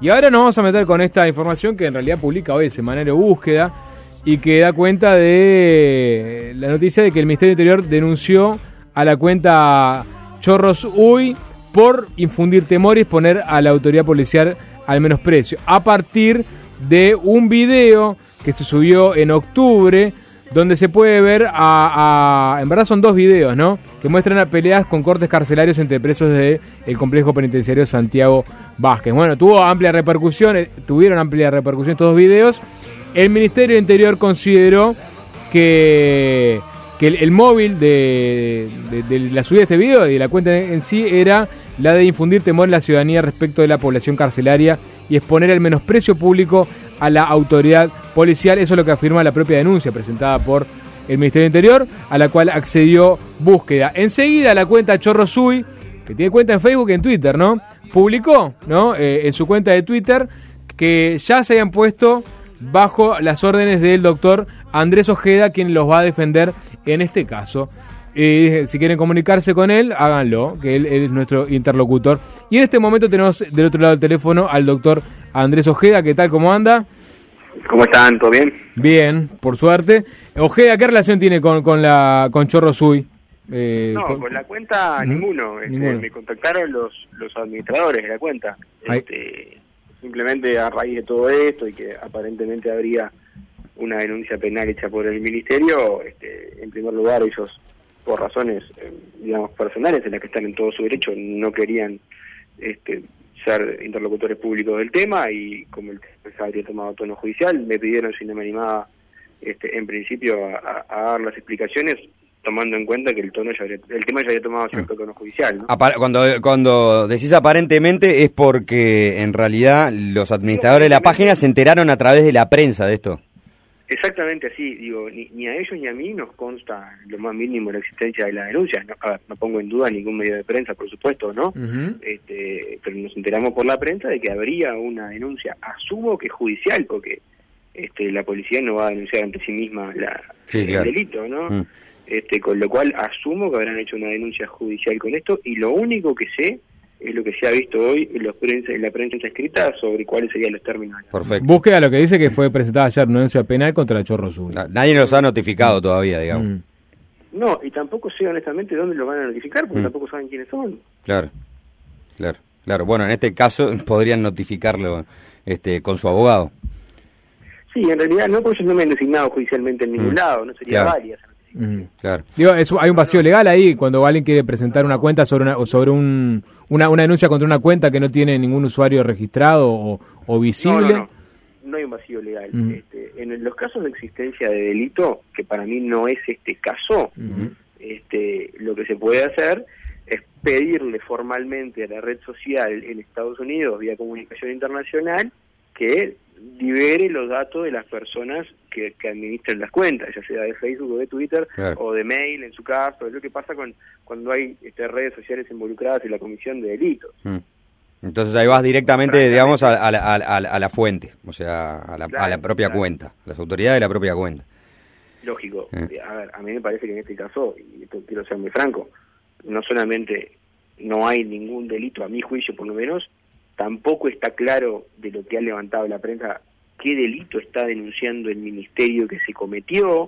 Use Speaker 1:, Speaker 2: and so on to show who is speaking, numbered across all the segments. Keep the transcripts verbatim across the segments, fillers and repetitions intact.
Speaker 1: Y ahora nos vamos a meter con esta información que en realidad publica hoy el semanario Búsqueda y que da cuenta de la noticia de que el Ministerio del Interior denunció a la cuenta Chorros Uy por infundir temor y exponer a la autoridad policial al menosprecio, a partir de un video que se subió en octubre, donde se puede ver a, a... en verdad son dos videos, ¿no?, que muestran a peleas con cortes carcelarios entre presos del complejo penitenciario Santiago Vázquez. Bueno, tuvo amplia repercusión, tuvieron amplia repercusión estos dos videos. El Ministerio del Interior consideró que, que el, el móvil de, de, de la subida de este video y de la cuenta en sí era la de infundir temor en la ciudadanía respecto de la población carcelaria y exponer el menosprecio público a la autoridad policial. Eso es lo que afirma la propia denuncia presentada por el Ministerio del Interior, a la cual accedió Búsqueda. Enseguida la cuenta Chorros Uy, que tiene cuenta en Facebook y en Twitter, ¿no?, publicó, ¿no?, eh, en su cuenta de Twitter que ya se habían puesto bajo las órdenes del doctor Andrés Ojeda, quien los va a defender en este caso. Eh, si quieren comunicarse con él, háganlo, que él, él es nuestro interlocutor. Y en este momento tenemos del otro lado del teléfono al doctor Andrés Ojeda. ¿Qué tal? ¿Cómo anda?
Speaker 2: ¿Cómo están? ¿Todo bien?
Speaker 1: Bien, por suerte. Ojeda, ¿qué relación tiene con, con la con Chorros Uy?
Speaker 2: Eh, no, con, con la cuenta ¿Mm? ninguno. Este, ninguno. Me contactaron los los administradores de la cuenta. Este, simplemente a raíz de todo esto y que aparentemente habría una denuncia penal hecha por el ministerio, este, en primer lugar ellos, por razones, eh, digamos, personales en las que están en todo su derecho, no querían este, ser interlocutores públicos del tema, y como el tema habría tomado tono judicial, me pidieron si no me animaba este, en principio a, a, a dar las explicaciones, tomando en cuenta que el tono ya habría, el tema ya había tomado cierto tono judicial, ¿no?
Speaker 3: Apar- cuando cuando decís aparentemente es porque en realidad los administradores de la página se enteraron a través de la prensa de esto.
Speaker 2: Exactamente así, digo, ni, ni a ellos ni a mí nos consta lo más mínimo la existencia de la denuncia. No, a ver, no pongo en duda ningún medio de prensa, por supuesto, ¿no? Uh-huh. Este, pero nos enteramos por la prensa de que habría una denuncia, asumo que judicial, porque este, la policía no va a denunciar ante sí misma la, sí, el claro. delito, ¿no? Uh-huh. Este, con lo cual asumo que habrán hecho una denuncia judicial con esto, y lo único que sé es lo que se ha visto hoy en, los prensa, en la prensa escrita sobre cuáles serían los términos.
Speaker 1: Perfecto. Búsqueda lo que dice que fue presentada ayer una denuncia penal contra la Chorros Uy.
Speaker 3: Nadie nos ha notificado mm. todavía, digamos. Mm.
Speaker 2: No, y tampoco sé honestamente dónde lo van a notificar, porque mm. tampoco saben quiénes son.
Speaker 3: Claro, claro, claro. Bueno, en este caso podrían notificarlo este, con su abogado.
Speaker 2: Sí, en realidad no, porque ellos no me han designado judicialmente en ningún mm. lado, no sería
Speaker 3: claro.
Speaker 2: válida.
Speaker 1: Mm, claro. Digo, es, hay un vacío legal ahí cuando alguien quiere presentar una cuenta sobre una sobre un una, una denuncia contra una cuenta que no tiene ningún usuario registrado o, o visible.
Speaker 2: No, no, no. No hay un vacío legal. Mm. Este, en los casos de existencia de delito, que para mí no es este caso, mm. este, lo que se puede hacer es pedirle formalmente a la red social en Estados Unidos, vía comunicación internacional, que libere los datos de las personas que, que administran las cuentas, ya sea de Facebook o de Twitter, claro. o de mail en su caso. Es lo que pasa con cuando hay este, redes sociales involucradas en la comisión de delitos.
Speaker 3: Mm. Entonces ahí vas directamente, digamos, a, a, a, a, a la fuente, o sea, a la, claro, a la propia claro. cuenta, a las autoridades de la propia cuenta.
Speaker 2: Lógico. Eh. A ver, a mí me parece que en este caso, y esto quiero ser muy franco, no solamente no hay ningún delito, a mi juicio por lo menos, tampoco está claro de lo que ha levantado la prensa qué delito está denunciando el ministerio que se cometió.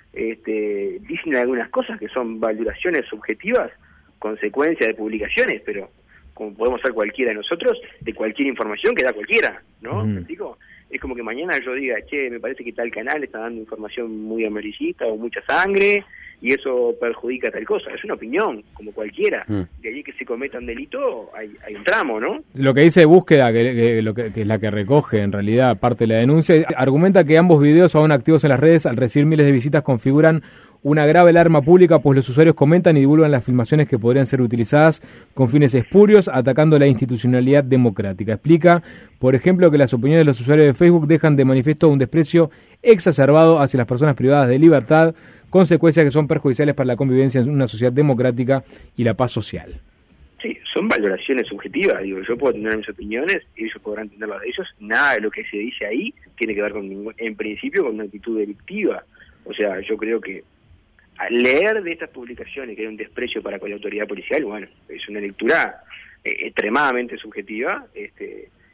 Speaker 2: Este, dicen algunas cosas que son valoraciones subjetivas, consecuencia de publicaciones, pero como podemos ser cualquiera de nosotros, de cualquier información que da cualquiera, ¿no? Mm. ¿Digo? Es como que mañana yo diga, che, me parece que tal canal está dando información muy amarillista o mucha sangre, y eso perjudica tal cosa. Es una opinión, como cualquiera. Mm. De allí que se cometa un delito, hay, hay un tramo, ¿no?
Speaker 1: Lo que dice Búsqueda, que, que, lo que, que es la que recoge en realidad parte de la denuncia, argumenta que ambos videos aún activos en las redes, al recibir miles de visitas, configuran una grave alarma pública, pues los usuarios comentan y divulgan las filmaciones que podrían ser utilizadas con fines espurios, atacando la institucionalidad democrática. Explica, por ejemplo, que las opiniones de los usuarios de Facebook dejan de manifiesto un desprecio exacerbado hacia las personas privadas de libertad, consecuencias que son perjudiciales para la convivencia en una sociedad democrática y la paz social.
Speaker 2: Sí, son valoraciones subjetivas, digo, yo puedo tener mis opiniones y ellos podrán tener las de ellos. Nada de lo que se dice ahí tiene que ver con ningún, en principio con una actitud delictiva. O sea, yo creo que al leer de estas publicaciones que hay un desprecio para con la autoridad policial, bueno, es una lectura eh, extremadamente subjetiva, este,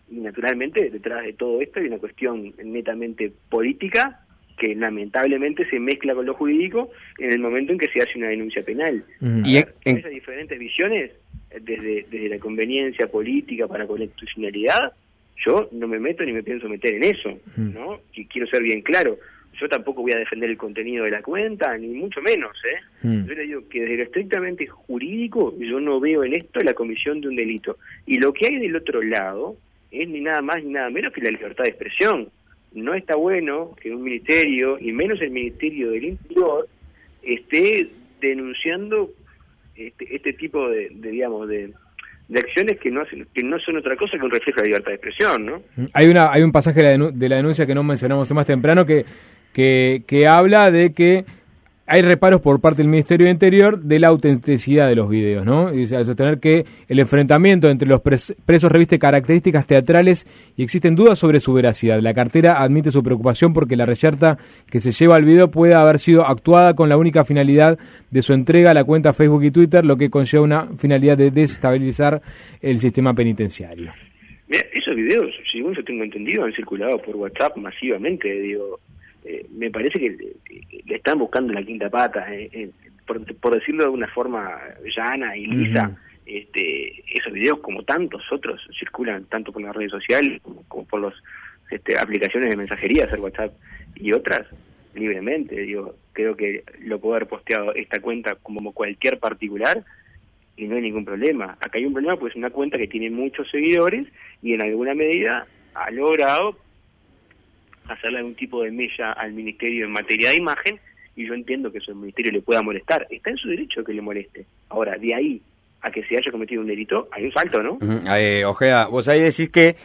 Speaker 2: Y naturalmente detrás de todo esto hay una cuestión netamente política que lamentablemente se mezcla con lo jurídico en el momento en que se hace una denuncia penal.
Speaker 3: Uh-huh.
Speaker 2: Y en esas diferentes visiones, desde, desde la conveniencia política para constitucionalidad, yo no me meto ni me pienso meter en eso, ¿no? Y quiero ser bien claro, yo tampoco voy a defender el contenido de la cuenta, ni mucho menos, ¿eh? Mm. Yo le digo que desde lo estrictamente jurídico, yo no veo en esto la comisión de un delito. Y lo que hay del otro lado es ni nada más ni nada menos que la libertad de expresión. No está bueno que un ministerio, y menos el Ministerio del Interior, esté denunciando este, este tipo de, de digamos, de... de acciones que no hacen, que no son otra cosa que un reflejo de la libertad de expresión, ¿no? Hay
Speaker 1: una hay un pasaje de la, denu- de la denuncia que no mencionamos más temprano que, que que habla de que hay reparos por parte del Ministerio de Interior de la autenticidad de los videos, ¿no? Y al sostener que el enfrentamiento entre los pres- presos reviste características teatrales y existen dudas sobre su veracidad. La cartera admite su preocupación porque la reyerta que se lleva al video puede haber sido actuada con la única finalidad de su entrega a la cuenta Facebook y Twitter, lo que conlleva una finalidad de desestabilizar el sistema penitenciario.
Speaker 2: Mira, esos videos, según yo tengo entendido, han circulado por WhatsApp masivamente, digo... Eh, me parece que eh, le están buscando la quinta pata, eh, eh, por, por decirlo de una forma llana y lisa. Uh-huh. este, esos videos, como tantos otros, circulan tanto por las redes sociales como, como por las este, aplicaciones de mensajería, hacer WhatsApp y otras, libremente. Digo, creo que lo puede haber posteado esta cuenta como cualquier particular y no hay ningún problema. Acá hay un problema, pues es una cuenta que tiene muchos seguidores y en alguna medida ha logrado hacerle algún tipo de mella al ministerio en materia de imagen, y yo entiendo que eso al ministerio le pueda molestar. Está en su derecho que le moleste. Ahora, de ahí a que se haya cometido un delito, hay un salto, ¿no?
Speaker 3: Uh-huh. Eh, Ojeda, vos ahí decís que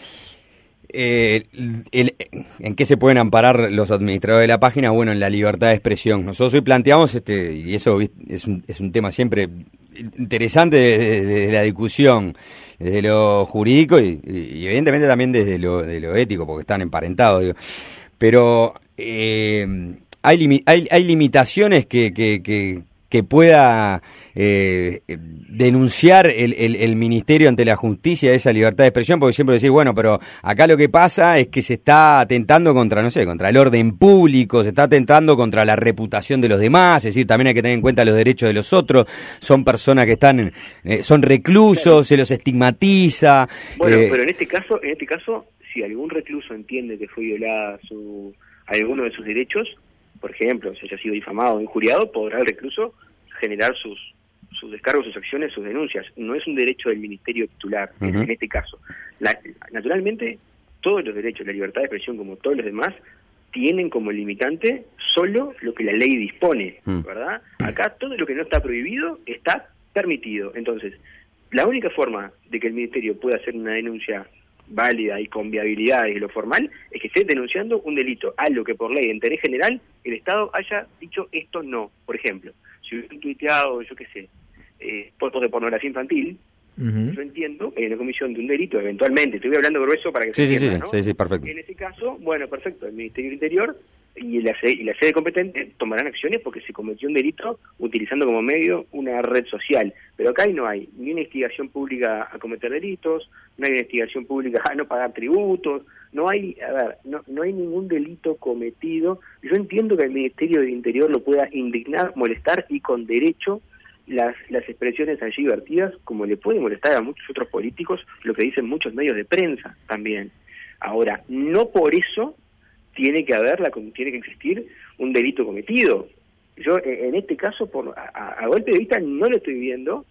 Speaker 3: eh, el, ¿en qué se pueden amparar los administradores de la página? Bueno, en la libertad de expresión. Nosotros hoy planteamos, este y eso es un, es un tema siempre interesante desde de, de la discusión, desde lo jurídico y, y evidentemente también desde lo, de lo ético, porque están emparentados, digo. Pero eh, hay, limi- hay hay limitaciones que que, que, que pueda eh, denunciar el, el, el ministerio ante la justicia de esa libertad de expresión, porque siempre decís, bueno, pero acá lo que pasa es que se está atentando contra, no sé, contra el orden público, se está atentando contra la reputación de los demás, es decir, también hay que tener en cuenta los derechos de los otros, son personas que están, eh, son reclusos, claro. Se los estigmatiza.
Speaker 2: Bueno,
Speaker 3: eh,
Speaker 2: pero en este caso, en este caso, si algún recluso entiende que fue violada su, alguno de sus derechos, por ejemplo, si haya sido difamado o injuriado, podrá el recluso generar sus sus descargos, sus acciones, sus denuncias. No es un derecho del ministerio titular, uh-huh. en este caso. La, naturalmente, todos los derechos, la libertad de expresión, como todos los demás, tienen como limitante solo lo que la ley dispone, uh-huh. ¿verdad? Acá todo lo que no está prohibido está permitido. Entonces, la única forma de que el ministerio pueda hacer una denuncia válida y con viabilidad de lo formal es que esté denunciando un delito, algo que por ley de interés general el Estado haya dicho esto no. Por ejemplo, si hubiera tuiteado, yo qué sé, eh, fotos de pornografía infantil, uh-huh. yo entiendo que en la comisión de un delito, eventualmente, estoy hablando grueso para que
Speaker 3: sí,
Speaker 2: se entienda,
Speaker 3: sí,
Speaker 2: ¿no?
Speaker 3: Sí, sí, perfecto.
Speaker 2: En ese caso, bueno, perfecto, el Ministerio del Interior y la, sede, y la sede competente tomarán acciones porque se cometió un delito utilizando como medio una red social. Pero acá no hay ni una investigación pública a cometer delitos, no hay una investigación pública a no pagar tributos, no hay, a ver, no, no hay ningún delito cometido. Yo entiendo que el Ministerio del Interior lo pueda indignar, molestar y con derecho las, las expresiones allí vertidas, como le puede molestar a muchos otros políticos lo que dicen muchos medios de prensa también. Ahora, no por eso tiene que haber, la, tiene que existir un delito cometido. Yo en este caso, por a, a golpe de vista, no lo estoy viendo,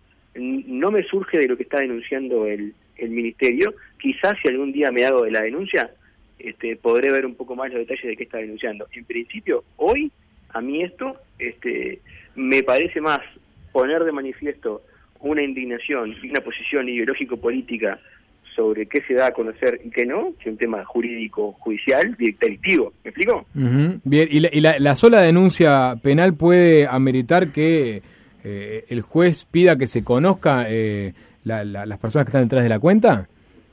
Speaker 2: no me surge de lo que está denunciando el, el ministerio. Quizás si algún día me hago de la denuncia, este, podré ver un poco más los detalles de qué está denunciando. En principio, hoy, a mí esto este, me parece más poner de manifiesto una indignación y una posición ideológico-política sobre qué se da a conocer y qué no, que es un tema jurídico, judicial, delictivo. ¿Me explico?
Speaker 1: Uh-huh. Bien, ¿y, la, y la, la sola denuncia penal puede ameritar que eh, el juez pida que se conozca eh, la, la, las personas que están detrás de la cuenta?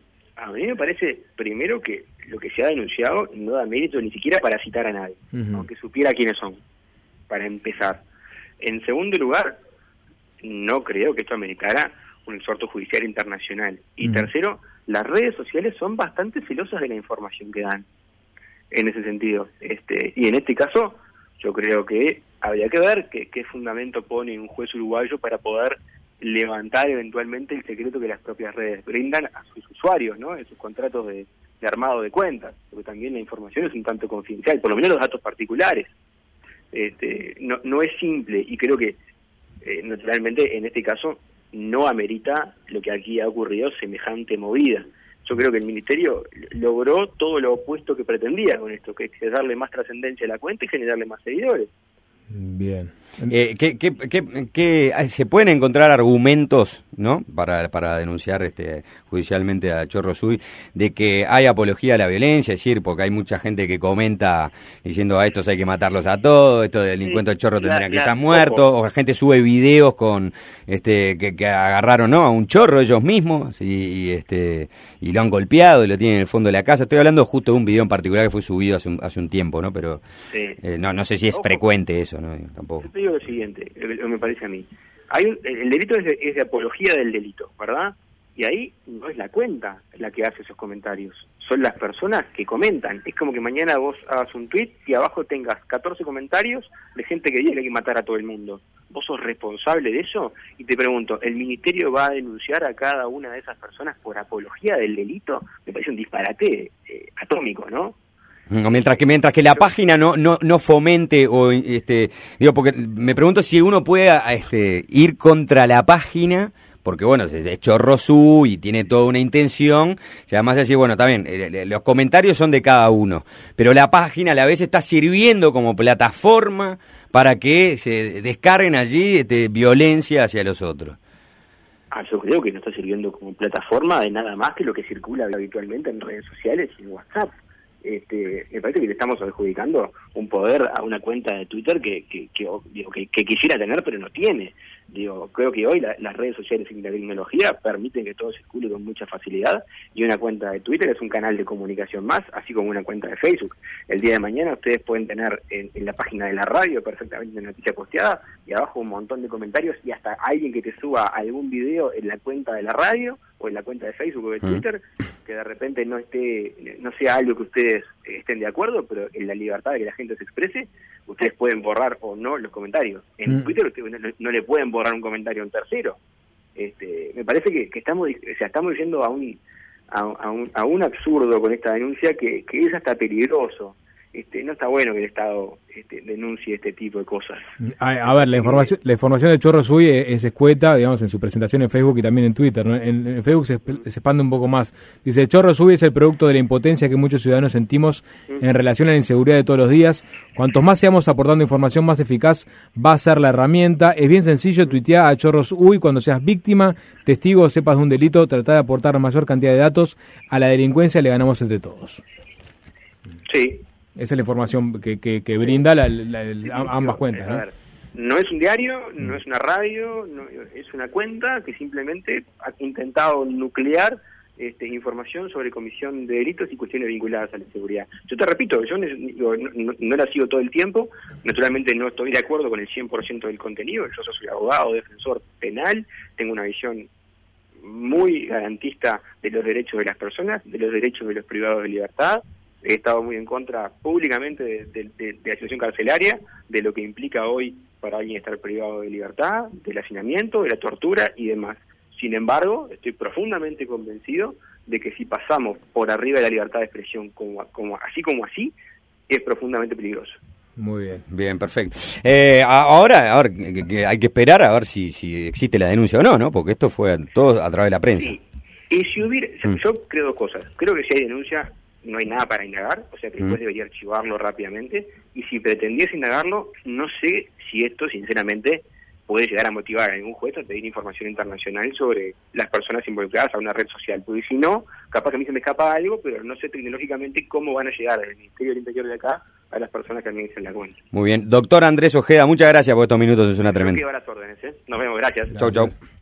Speaker 2: A mí me parece, primero, que lo que se ha denunciado no da mérito ni siquiera para citar a nadie, uh-huh. aunque supiera quiénes son, para empezar. En segundo lugar, no creo que esto ameritara un exhorto judicial internacional. Y uh-huh. tercero, las redes sociales son bastante celosas de la información que dan, en ese sentido. Este, y en este caso, yo creo que habría que ver qué, qué fundamento pone un juez uruguayo para poder levantar eventualmente el secreto que las propias redes brindan a sus usuarios, ¿no? En sus contratos de, de armado de cuentas, porque también la información es un tanto confidencial, por lo menos los datos particulares. Este, no, no es simple, y creo que eh, naturalmente en este caso no amerita lo que aquí ha ocurrido, semejante movida. Yo creo que el Ministerio logró todo lo opuesto que pretendía con esto, que es darle más trascendencia a la cuenta y generarle más seguidores.
Speaker 1: Bien.
Speaker 3: Eh, ¿qué, qué, qué, qué, ¿Se pueden encontrar argumentos, ¿no?, para, para denunciar este, judicialmente a Chorro Zuy de que hay apología a la violencia? Es decir, porque hay mucha gente que comenta diciendo a estos hay que matarlos a todos, estos delincuentes Chorro tendrían que estar muertos, o la gente sube videos con este que, que agarraron, ¿no?, a un chorro ellos mismos y, y este y lo han golpeado y lo tienen en el fondo de la casa. Estoy hablando justo de un video en particular que fue subido hace un, hace un tiempo, ¿no? Pero sí. eh, no, no sé si es Ojo. frecuente eso, ¿no? Tampoco.
Speaker 2: Yo te digo lo siguiente, me parece a mí. Hay un, el delito es de, es de apología del delito, ¿verdad? Y ahí no es la cuenta la que hace esos comentarios, son las personas que comentan. Es como que mañana vos hagas un tweet y abajo tengas catorce comentarios de gente que dice que hay que matar a todo el mundo. ¿Vos sos responsable de eso? Y te pregunto, ¿el Ministerio va a denunciar a cada una de esas personas por apología del delito? Me parece un disparate eh, atómico, ¿no?
Speaker 3: Mientras que mientras que la página no no no fomente o este digo porque me pregunto si uno puede este ir contra la página, porque bueno, es Chorro Zuy y tiene toda una intención, y además decir, bueno, está bien, los comentarios son de cada uno, pero la página a la vez está sirviendo como plataforma para que se descarguen allí este, violencia hacia los otros.
Speaker 2: Ah, yo creo que no está sirviendo como plataforma de nada más que lo que circula habitualmente en redes sociales y en WhatsApp. Este, me parece que le estamos adjudicando un poder a una cuenta de Twitter que que, que, digo, que, que quisiera tener pero no tiene. Digo, creo que hoy la, las redes sociales y la tecnología permiten que todo circule con mucha facilidad, y una cuenta de Twitter es un canal de comunicación más, así como una cuenta de Facebook. El día de mañana ustedes pueden tener en, en la página de la radio perfectamente una noticia posteada y abajo un montón de comentarios y hasta alguien que te suba algún video en la cuenta de la radio o en la cuenta de Facebook o de Twitter, que de repente no esté, no sea algo que ustedes estén de acuerdo, pero en la libertad de que la gente se exprese, ustedes pueden borrar o no los comentarios. En mm. Twitter ustedes no, no le pueden borrar un comentario a un tercero. Este, me parece que, que estamos, o sea, estamos yendo a un, a, a un a un absurdo con esta denuncia que, que es hasta peligroso. Este, no está bueno que el Estado este, denuncie este tipo de cosas.
Speaker 1: A, a ver, la información la información de Chorro Zuy es, es escueta, digamos, en su presentación en Facebook y también en Twitter, ¿no? En, en Facebook se, se expande un poco más. Dice, Chorro Zuy es el producto de la impotencia que muchos ciudadanos sentimos en relación a la inseguridad de todos los días. Cuantos más seamos aportando información, más eficaz va a ser la herramienta. Es bien sencillo, tuitea a Chorro Zuy cuando seas víctima, testigo o sepas de un delito, trata de aportar mayor cantidad de datos a la delincuencia, le ganamos entre todos.
Speaker 2: Sí.
Speaker 1: Esa es la información que, que, que brinda la, la, la, ambas cuentas, ¿no?
Speaker 2: A ver, no es un diario, no es una radio, no, es una cuenta que simplemente ha intentado nuclear este, información sobre comisión de delitos y cuestiones vinculadas a la seguridad. Yo te repito, yo no, no, no la sigo todo el tiempo, naturalmente no estoy de acuerdo con el cien por ciento del contenido, yo soy abogado, defensor penal, tengo una visión muy garantista de los derechos de las personas, de los derechos de los privados de libertad. He estado muy en contra públicamente de, de, de, de la situación carcelaria, de lo que implica hoy para alguien estar privado de libertad, del hacinamiento, de la tortura y demás. Sin embargo, estoy profundamente convencido de que si pasamos por arriba de la libertad de expresión como, como así como así, es profundamente peligroso.
Speaker 3: Muy bien, bien, perfecto. Eh, ahora, ahora que, que hay que esperar a ver si, si existe la denuncia o no, ¿no? Porque esto fue todo a través de la prensa.
Speaker 2: Sí. Y si hubiera, mm. yo creo dos cosas. Creo que si hay denuncia, no hay nada para indagar, o sea que después mm. debería archivarlo rápidamente, y si pretendiese indagarlo, no sé si esto sinceramente puede llegar a motivar a algún juez a pedir información internacional sobre las personas involucradas a una red social, porque si no, capaz que a mí se me escapa algo, pero no sé tecnológicamente cómo van a llegar del Ministerio del Interior de acá a las personas que administran la cuenta.
Speaker 3: Muy bien, doctor Andrés Ojeda, muchas gracias por estos minutos, es una tremenda.
Speaker 2: Yo las órdenes, ¿eh? Nos vemos, gracias.
Speaker 3: Chau, chau.